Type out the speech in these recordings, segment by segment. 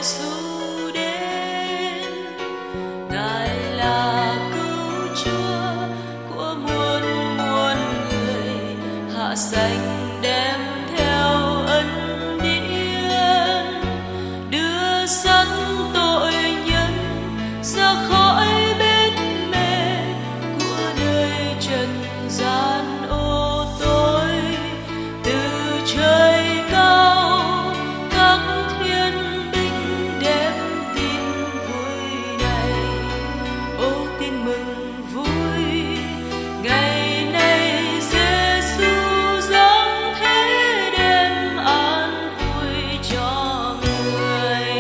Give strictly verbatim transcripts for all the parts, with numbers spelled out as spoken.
Giêsu đến. Ngài là cứu Chúa của muôn muôn người, hạ sanh đem theo ân điển, đưa dẫn tội nhân ra khỏi bến mê của đời trần gian ô tối. Từ trời cao các thiên binh đem tin vui này, ô tin mừng vui ngày nay Giêsu giáng thế đem an vui cho người.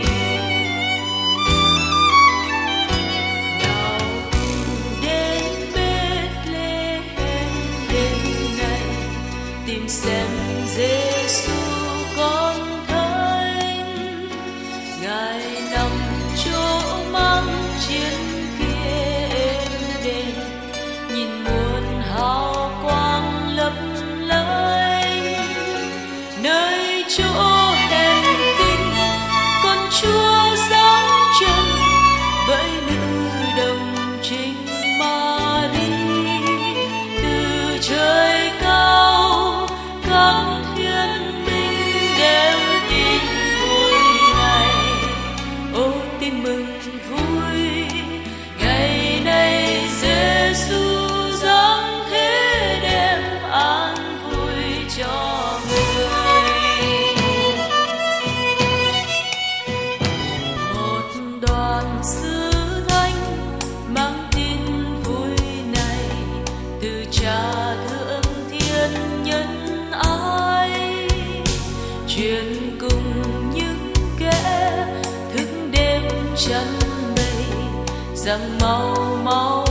Nào cùng đến Bethlehem đêm nay, tìm xem Giêsu con thánh. Ngài nằm chỗ mang chiến kia êm đềm, nhìn muôn hào quang lấp lánh. Nơi chỗ hèn kinh con Chúa giáng chân, bởi nữ đồng trinh Mary. Từ trời cao các thiên binh đem tin vui này, ô tin mừng vui ngày nay Giêsu giáng thế đem an vui cho người. Một đoàn sứ thánh mang tin vui này, từ Cha thượng thiên nhân ái, truyền cùng những kẻ thức đêm chăn mây, rằng mau mau